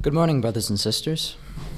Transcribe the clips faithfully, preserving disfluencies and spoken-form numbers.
Good morning, brothers and sisters.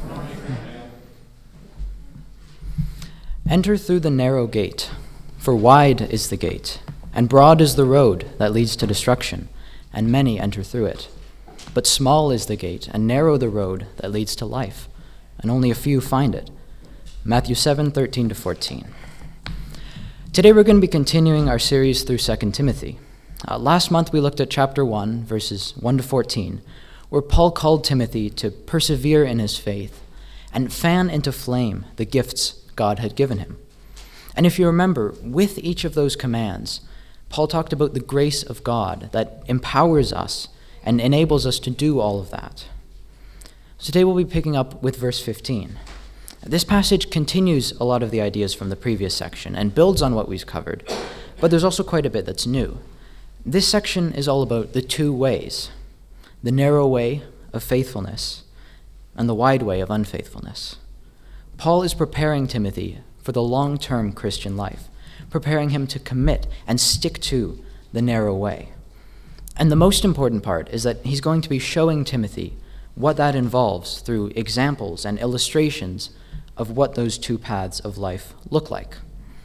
Enter through the narrow gate, for wide is the gate, and broad is the road that leads to destruction, and many enter through it. But small is the gate, and narrow the road that leads to life, and only a few find it. Matthew seven, thirteen to fourteen. Today we're going to be continuing our series through Second Timothy. Uh, last month we looked at chapter one, verses one to fourteen, where Paul called Timothy to persevere in his faith and fan into flame the gifts God had given him. And if you remember, with each of those commands, Paul talked about the grace of God that empowers us and enables us to do all of that. So today we'll be picking up with verse fifteen. This passage continues a lot of the ideas from the previous section and builds on what we've covered, but there's also quite a bit that's new. This section is all about the two ways, the narrow way of faithfulness and the wide way of unfaithfulness. Paul is preparing Timothy for the long-term Christian life, preparing him to commit and stick to the narrow way. And the most important part is that he's going to be showing Timothy what that involves through examples and illustrations of what those two paths of life look like.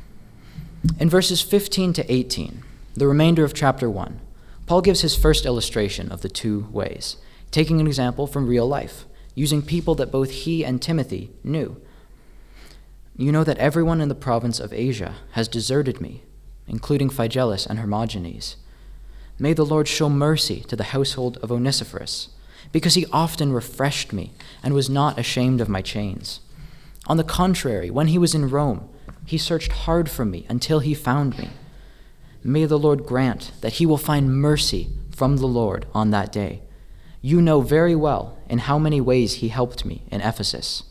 In verses fifteen to eighteen, the remainder of chapter one, Paul gives his first illustration of the two ways, taking an example from real life, using people that both he and Timothy knew. You know that everyone in the province of Asia has deserted me, including Phygelus and Hermogenes. May the Lord show mercy to the household of Onesiphorus, because he often refreshed me and was not ashamed of my chains. On the contrary, when he was in Rome, he searched hard for me until he found me. May the Lord grant that he will find mercy from the Lord on that day. You know very well in how many ways he helped me in Ephesus.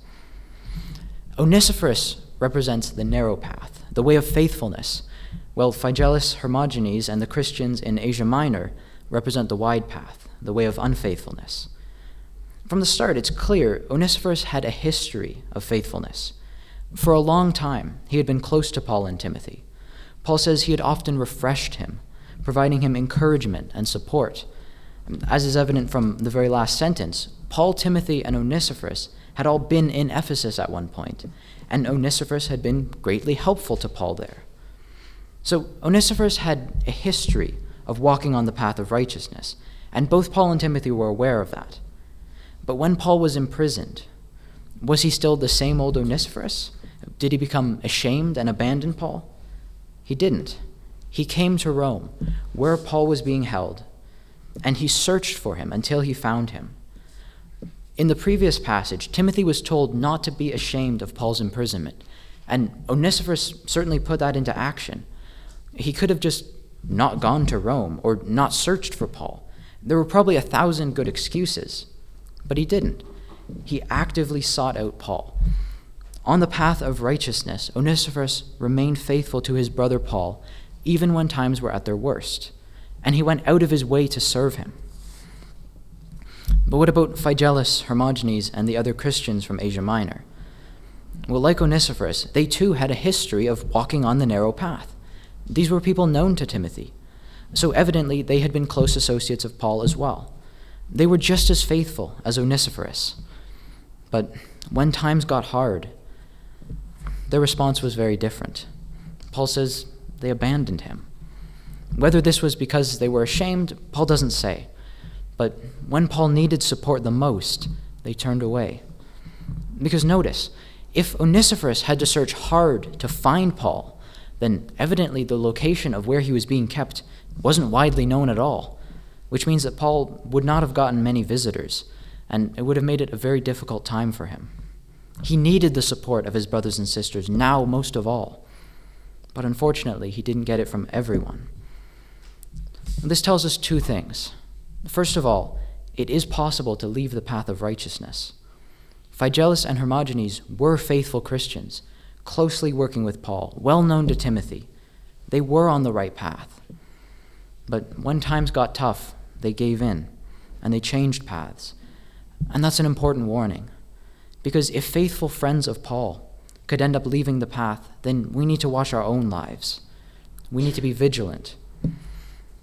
Onesiphorus represents the narrow path, the way of faithfulness, while Phygelus, Hermogenes, and the Christians in Asia Minor represent the wide path, the way of unfaithfulness. From the start, it's clear Onesiphorus had a history of faithfulness. For a long time, he had been close to Paul and Timothy. Paul says he had often refreshed him, providing him encouragement and support. As is evident from the very last sentence, Paul, Timothy, and Onesiphorus had all been in Ephesus at one point, and Onesiphorus had been greatly helpful to Paul there. So Onesiphorus had a history of walking on the path of righteousness, and both Paul and Timothy were aware of that. But when Paul was imprisoned, was he still the same old Onesiphorus? Did he become ashamed and abandon Paul? He didn't. He came to Rome, where Paul was being held, and he searched for him until he found him. In the previous passage, Timothy was told not to be ashamed of Paul's imprisonment, and Onesiphorus certainly put that into action. He could have just not gone to Rome or not searched for Paul. There were probably a thousand good excuses, but he didn't. He actively sought out Paul. On the path of righteousness, Onesiphorus remained faithful to his brother Paul, even when times were at their worst, and he went out of his way to serve him. But what about Phygelus, Hermogenes, and the other Christians from Asia Minor? Well, like Onesiphorus, they too had a history of walking on the narrow path. These were people known to Timothy, so evidently they had been close associates of Paul as well. They were just as faithful as Onesiphorus. But when times got hard, their response was very different. Paul says they abandoned him. Whether this was because they were ashamed, Paul doesn't say. But when Paul needed support the most, they turned away. Because notice, if Onesiphorus had to search hard to find Paul, then evidently the location of where he was being kept wasn't widely known at all, which means that Paul would not have gotten many visitors, and it would have made it a very difficult time for him. He needed the support of his brothers and sisters, now most of all. But unfortunately, he didn't get it from everyone. This tells us two things. First of all, it is possible to leave the path of righteousness. Phygelus and Hermogenes were faithful Christians, closely working with Paul, well known to Timothy. They were on the right path. But when times got tough, they gave in, and they changed paths. And that's an important warning, because if faithful friends of Paul could end up leaving the path, then we need to watch our own lives. We need to be vigilant.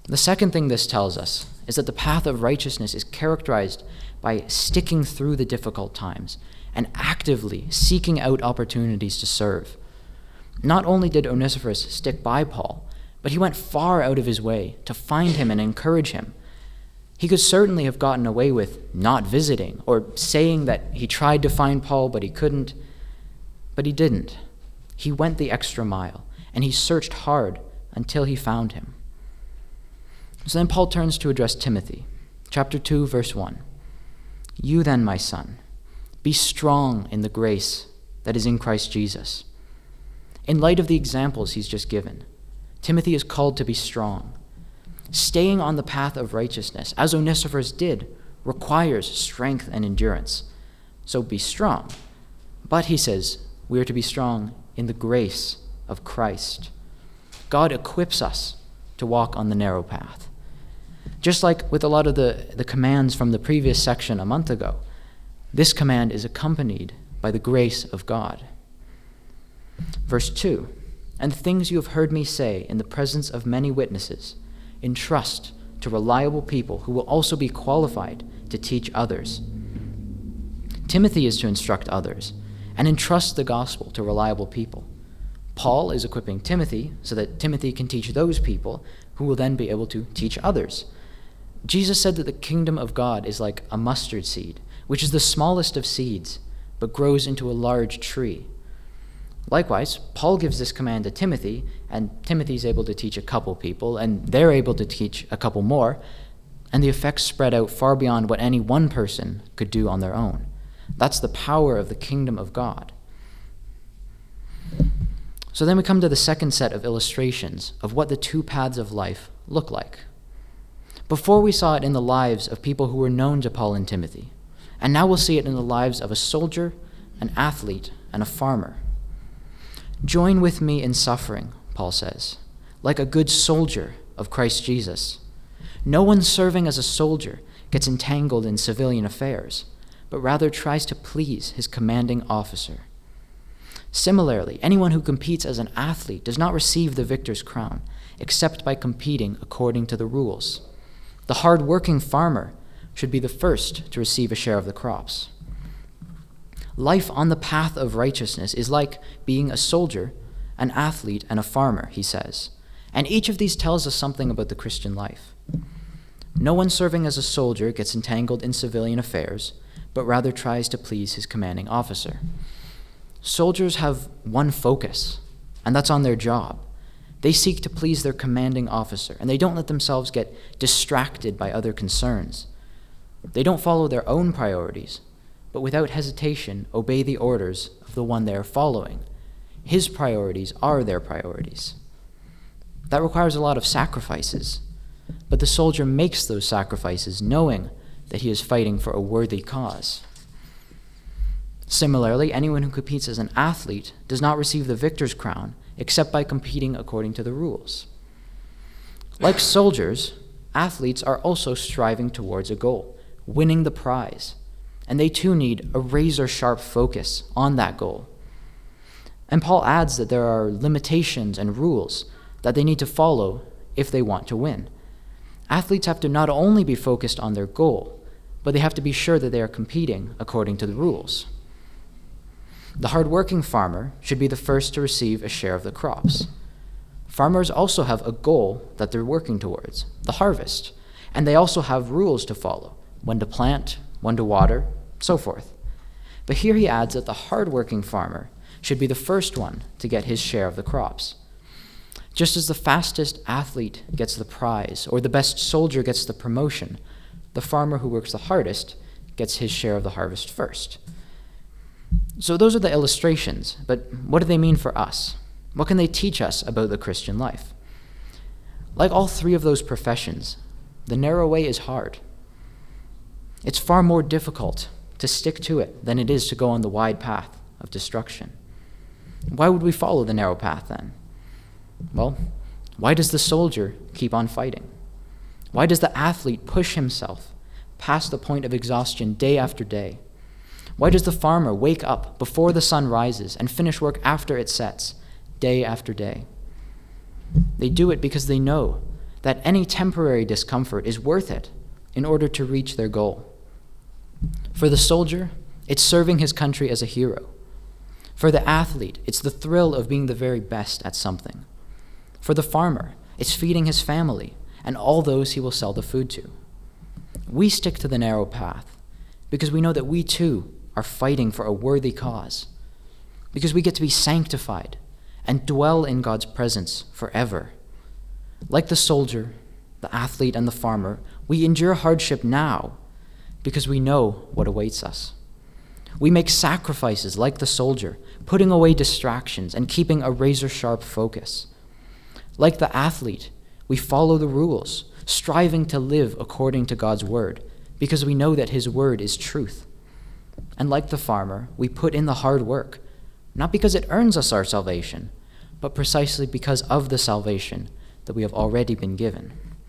The second thing this tells us is that the path of righteousness is characterized by sticking through the difficult times and actively seeking out opportunities to serve. Not only did Onesiphorus stick by Paul, but he went far out of his way to find him and encourage him. He could certainly have gotten away with not visiting or saying that he tried to find Paul but he couldn't, but he didn't. He went the extra mile, and he searched hard until he found him. So then Paul turns to address Timothy. Chapter two, verse one. You then, my son, be strong in the grace that is in Christ Jesus. In light of the examples he's just given, Timothy is called to be strong. Staying on the path of righteousness, as Onesiphorus did, requires strength and endurance. So be strong. But, he says, we are to be strong in the grace of Christ. God equips us to walk on the narrow path. Just like with a lot of the, the commands from the previous section a month ago, this command is accompanied by the grace of God. Verse two, and the things you have heard me say in the presence of many witnesses, entrust to reliable people who will also be qualified to teach others. Timothy is to instruct others and entrust the gospel to reliable people. Paul is equipping Timothy so that Timothy can teach those people who will then be able to teach others. Jesus said that the kingdom of God is like a mustard seed, which is the smallest of seeds, but grows into a large tree. Likewise, Paul gives this command to Timothy, and Timothy's able to teach a couple people, and they're able to teach a couple more, and the effects spread out far beyond what any one person could do on their own. That's the power of the kingdom of God. So then we come to the second set of illustrations of what the two paths of life look like. Before we saw it in the lives of people who were known to Paul and Timothy, and now we'll see it in the lives of a soldier, an athlete, and a farmer. Join with me in suffering, Paul says, like a good soldier of Christ Jesus. No one serving as a soldier gets entangled in civilian affairs, but rather tries to please his commanding officer. Similarly, anyone who competes as an athlete does not receive the victor's crown, except by competing according to the rules. The hard-working farmer should be the first to receive a share of the crops. Life on the path of righteousness is like being a soldier, an athlete, and a farmer, he says. And each of these tells us something about the Christian life. No one serving as a soldier gets entangled in civilian affairs, but rather tries to please his commanding officer. Soldiers have one focus, and that's on their job. They seek to please their commanding officer, and they don't let themselves get distracted by other concerns. They don't follow their own priorities, but without hesitation obey the orders of the one they are following. His priorities are their priorities. That requires a lot of sacrifices, but the soldier makes those sacrifices knowing that he is fighting for a worthy cause. Similarly, anyone who competes as an athlete does not receive the victor's crown except by competing according to the rules. Like soldiers, athletes are also striving towards a goal, winning the prize, and they too need a razor-sharp focus on that goal. And Paul adds that there are limitations and rules that they need to follow if they want to win. Athletes have to not only be focused on their goal, but they have to be sure that they are competing according to the rules. The hard-working farmer should be the first to receive a share of the crops. Farmers also have a goal that they're working towards, the harvest, and they also have rules to follow, when to plant, when to water, so forth. But here he adds that the hard-working farmer should be the first one to get his share of the crops. Just as the fastest athlete gets the prize, or the best soldier gets the promotion, the farmer who works the hardest gets his share of the harvest first. So those are the illustrations, but what do they mean for us? What can they teach us about the Christian life? Like all three of those professions, the narrow way is hard. It's far more difficult to stick to it than it is to go on the wide path of destruction. Why would we follow the narrow path then? Well, why does the soldier keep on fighting? Why does the athlete push himself past the point of exhaustion day after day? Why does the farmer wake up before the sun rises and finish work after it sets, day after day? They do it because they know that any temporary discomfort is worth it in order to reach their goal. For the soldier, it's serving his country as a hero. For the athlete, it's the thrill of being the very best at something. For the farmer, it's feeding his family and all those he will sell the food to. We stick to the narrow path because we know that we too are fighting for a worthy cause, because we get to be sanctified and dwell in God's presence forever. Like the soldier, the athlete, and the farmer, we endure hardship now because we know what awaits us. We make sacrifices like the soldier, putting away distractions and keeping a razor-sharp focus. Like the athlete, we follow the rules, striving to live according to God's word, because we know that his word is truth. And like the farmer, we put in the hard work, not because it earns us our salvation, but precisely because of the salvation that we have already been given.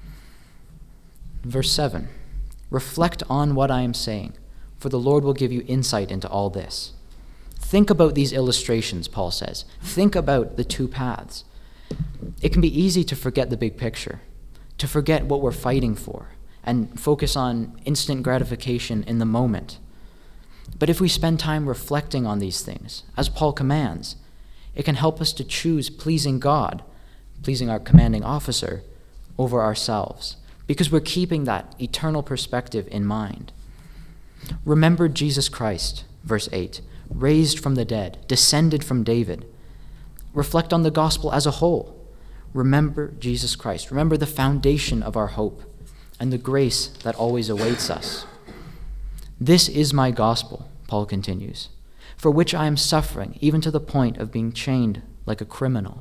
Verse seven, reflect on what I am saying, for the Lord will give you insight into all this. Think about these illustrations, Paul says. Think about the two paths. It can be easy to forget the big picture, to forget what we're fighting for, and focus on instant gratification in the moment. But if we spend time reflecting on these things, as Paul commands, it can help us to choose pleasing God, pleasing our commanding officer, over ourselves, because we're keeping that eternal perspective in mind. Remember Jesus Christ, verse eight, raised from the dead, descended from David. Reflect on the gospel as a whole. Remember Jesus Christ. Remember the foundation of our hope and the grace that always awaits us. This is my gospel, Paul continues, for which I am suffering, even to the point of being chained like a criminal.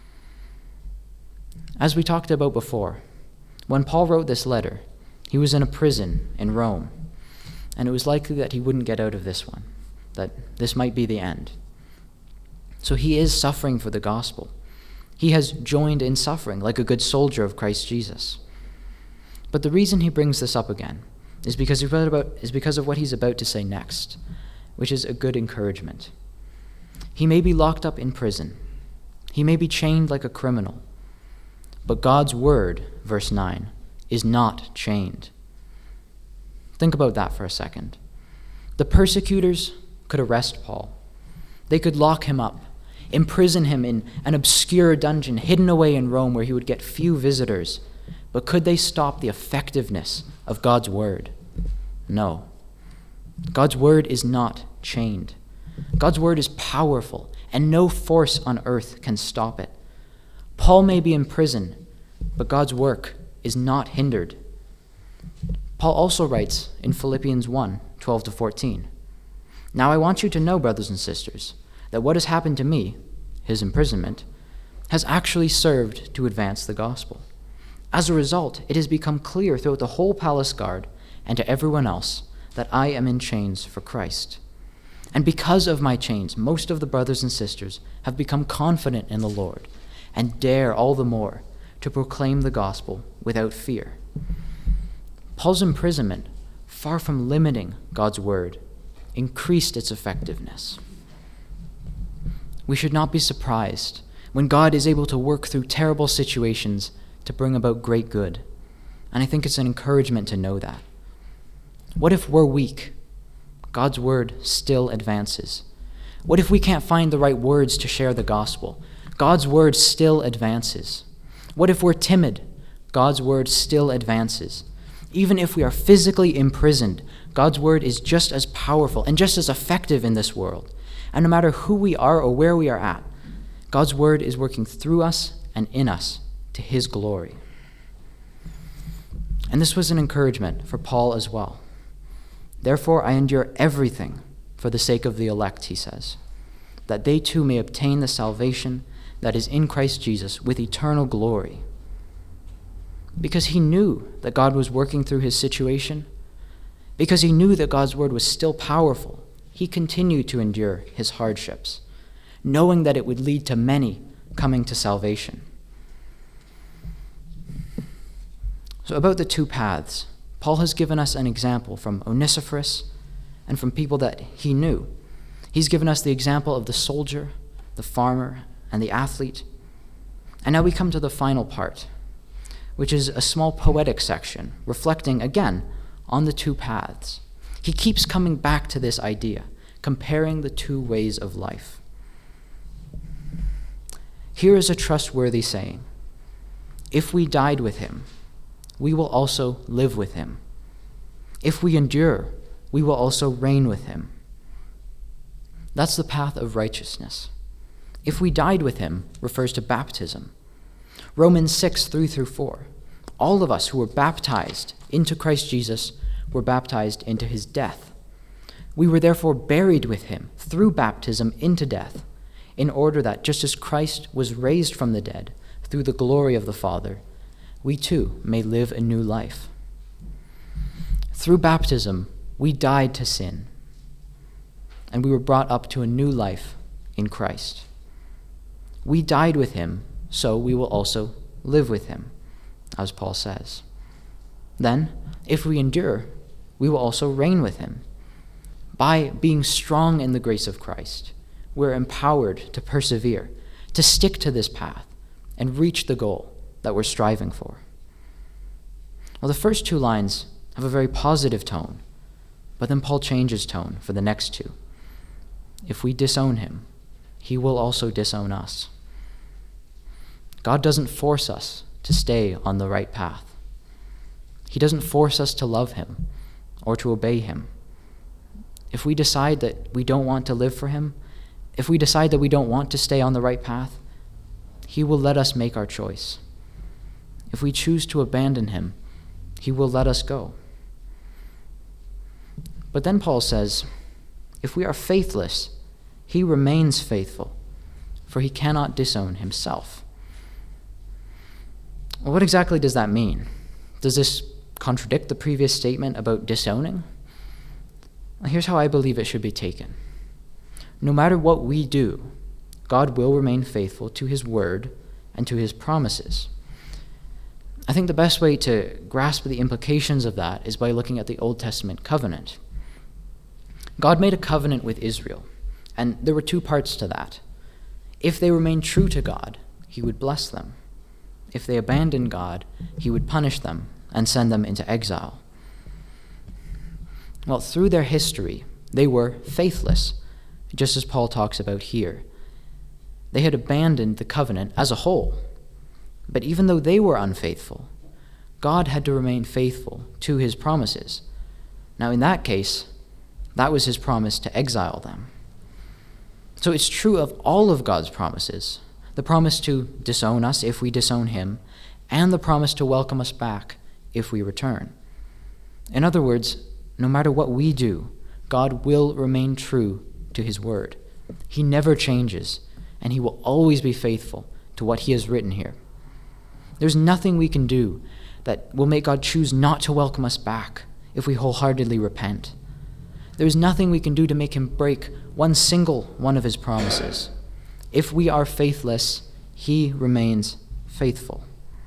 As we talked about before, when Paul wrote this letter, he was in a prison in Rome, and it was likely that he wouldn't get out of this one, that this might be the end. So he is suffering for the gospel. He has joined in suffering like a good soldier of Christ Jesus. But the reason he brings this up again is because, he read about, is because of what he's about to say next, which is a good encouragement. He may be locked up in prison. He may be chained like a criminal. But God's word, verse nine, is not chained. Think about that for a second. The persecutors could arrest Paul. They could lock him up, imprison him in an obscure dungeon hidden away in Rome where he would get few visitors. But could they stop the effectiveness of God's word? No. God's word is not chained. God's word is powerful, and no force on earth can stop it. Paul may be in prison, but God's work is not hindered. Paul also writes in Philippians one, twelve to fourteen, "Now I want you to know, brothers and sisters, that what has happened to me, his imprisonment, has actually served to advance the gospel. As a result, it has become clear throughout the whole palace guard and to everyone else that I am in chains for Christ. And because of my chains, most of the brothers and sisters have become confident in the Lord and dare all the more to proclaim the gospel without fear." Paul's imprisonment, far from limiting God's word, increased its effectiveness. We should not be surprised when God is able to work through terrible situations to bring about great good. And I think it's an encouragement to know that. What if we're weak? God's word still advances. What if we can't find the right words to share the gospel? God's word still advances. What if we're timid? God's word still advances. Even if we are physically imprisoned, God's word is just as powerful and just as effective in this world. And no matter who we are or where we are at, God's word is working through us and in us to his glory. And this was an encouragement for Paul as well. "Therefore I endure everything for the sake of the elect," he says, "that they too may obtain the salvation that is in Christ Jesus with eternal glory." Because he knew that God was working through his situation, because he knew that God's word was still powerful, he continued to endure his hardships, knowing that it would lead to many coming to salvation. So about the two paths, Paul has given us an example from Onesiphorus and from people that he knew. He's given us the example of the soldier, the farmer, and the athlete. And now we come to the final part, which is a small poetic section reflecting, again, on the two paths. He keeps coming back to this idea, comparing the two ways of life. Here is a trustworthy saying: if we died with him, we will also live with him. If we endure, we will also reign with him. That's the path of righteousness. If we died with him refers to baptism. Romans six, three through four. All of us who were baptized into Christ Jesus were baptized into his death. We were therefore buried with him through baptism into death, in order that just as Christ was raised from the dead through the glory of the Father, we too may live a new life. Through baptism, we died to sin, and we were brought up to a new life in Christ. We died with him, so we will also live with him, as Paul says. Then, if we endure, we will also reign with him. By being strong in the grace of Christ, we're empowered to persevere, to stick to this path, and reach the goal that we're striving for. Well, the first two lines have a very positive tone, but then Paul changes tone for the next two. If we disown him, he will also disown us. God doesn't force us to stay on the right path. He doesn't force us to love him or to obey him. If we decide that we don't want to live for him, if we decide that we don't want to stay on the right path, he will let us make our choice. If we choose to abandon him, he will let us go. But then Paul says, if we are faithless, he remains faithful, for he cannot disown himself. Well, what exactly does that mean? Does this contradict the previous statement about disowning? Well, here's how I believe it should be taken. No matter what we do, God will remain faithful to his word and to his promises. I think the best way to grasp the implications of that is by looking at the Old Testament covenant. God made a covenant with Israel, and there were two parts to that. If they remained true to God, he would bless them. If they abandoned God, he would punish them and send them into exile. Well, through their history, they were faithless, just as Paul talks about here. They had abandoned the covenant as a whole. But even though they were unfaithful, God had to remain faithful to his promises. Now, in that case, that was his promise to exile them. So it's true of all of God's promises, the promise to disown us if we disown him, and the promise to welcome us back if we return. In other words, no matter what we do, God will remain true to his word. He never changes, and he will always be faithful to what he has written here. There's nothing we can do that will make God choose not to welcome us back if we wholeheartedly repent. There's nothing we can do to make him break one single one of his promises. If we are faithless, he remains faithful.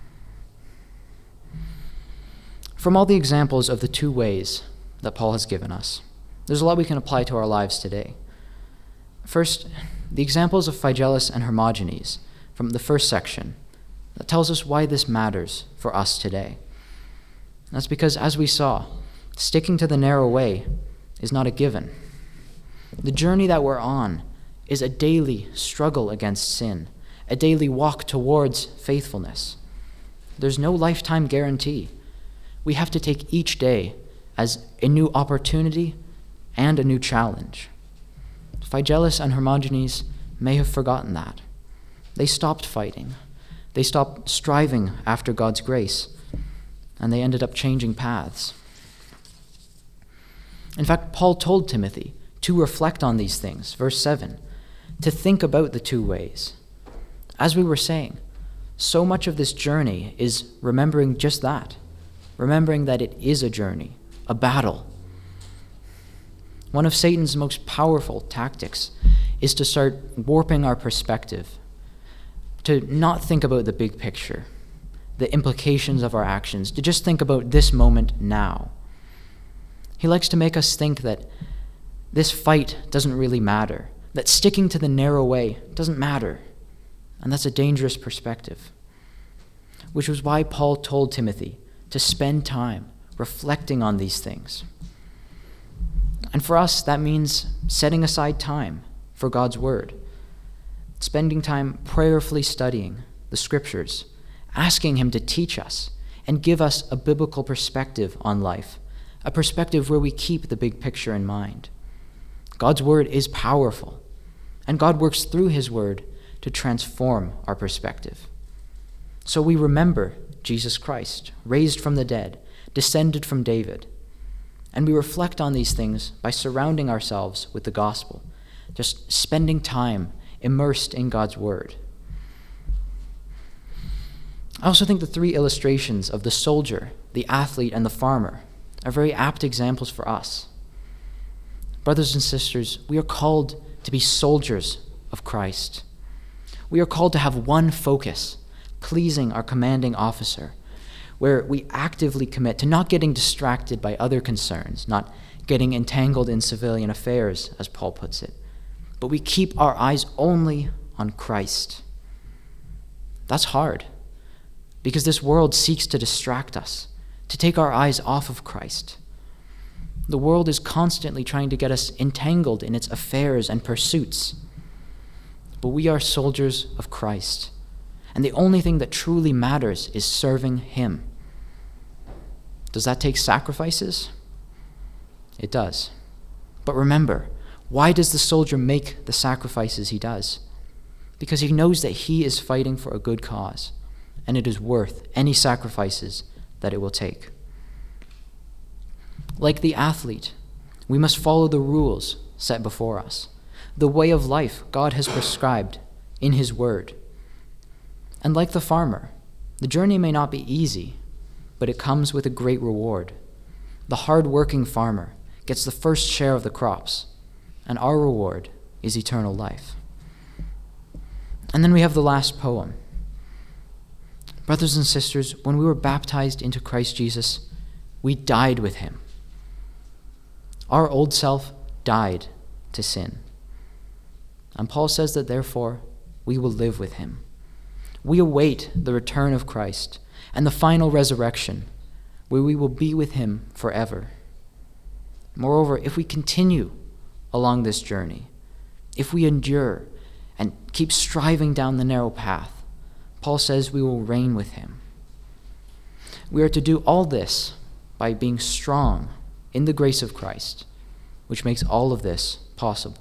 From all the examples of the two ways that Paul has given us, there's a lot we can apply to our lives today. First, the examples of Phygellus and Hermogenes from the first section that tells us why this matters for us today. That's because, as we saw, sticking to the narrow way is not a given. The journey that we're on is a daily struggle against sin, a daily walk towards faithfulness. There's no lifetime guarantee. We have to take each day as a new opportunity and a new challenge. Phygellus and Hermogenes may have forgotten that. They stopped fighting. They stopped striving after God's grace, and they ended up changing paths. In fact, Paul told Timothy to reflect on these things, verse seven, to think about the two ways. As we were saying, so much of this journey is remembering just that, remembering that it is a journey, a battle. One of Satan's most powerful tactics is to start warping our perspective, to not think about the big picture, the implications of our actions, to just think about this moment now. He likes to make us think that this fight doesn't really matter, that sticking to the narrow way doesn't matter, and that's a dangerous perspective. which was why Paul told Timothy to spend time reflecting on these things. And for us, that means setting aside time for God's word, spending time prayerfully studying the scriptures, asking him to teach us and give us a biblical perspective on life, a perspective where we keep the big picture in mind. God's word is powerful, and God works through his word to transform our perspective. So we remember Jesus Christ, raised from the dead, descended from David, and we reflect on these things by surrounding ourselves with the gospel, just spending time immersed in God's word. I also think the three illustrations of the soldier, the athlete, and the farmer are very apt examples for us. Brothers and sisters, we are called to be soldiers of Christ. We are called to have one focus, pleasing our commanding officer, where we actively commit to not getting distracted by other concerns, not getting entangled in civilian affairs, as Paul puts it, but we keep our eyes only on Christ. That's hard, because this world seeks to distract us, to take our eyes off of Christ. The world is constantly trying to get us entangled in its affairs and pursuits. But we are soldiers of Christ, and the only thing that truly matters is serving him. Does that take sacrifices? It does. But remember, why does the soldier make the sacrifices he does? Because he knows that he is fighting for a good cause, and it is worth any sacrifices that it will take. Like the athlete, we must follow the rules set before us, the way of life God has prescribed in his word. And like the farmer, the journey may not be easy, but it comes with a great reward. The hard-working farmer gets the first share of the crops, and our reward is eternal life. And then we have the last poem. Brothers and sisters, when we were baptized into Christ Jesus, we died with him. Our old self died to sin. And Paul says that therefore we will live with him. We await the return of Christ and the final resurrection, where we will be with him forever. Moreover, if we continue along this journey, if we endure and keep striving down the narrow path, Paul says we will reign with him. We are to do all this by being strong in the grace of Christ, which makes all of this possible.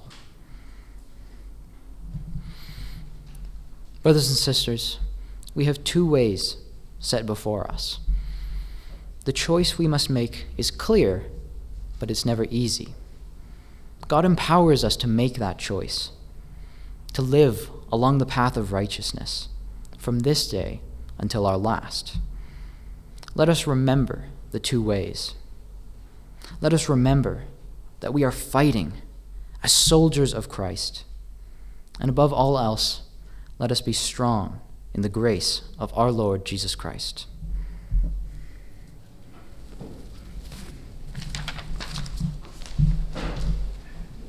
Brothers and sisters, we have two ways set before us. The choice we must make is clear, but it's never easy. God empowers us to make that choice, to live along the path of righteousness from this day until our last. Let us remember the two ways. Let us remember that we are fighting as soldiers of Christ. And above all else, let us be strong in the grace of our Lord Jesus Christ.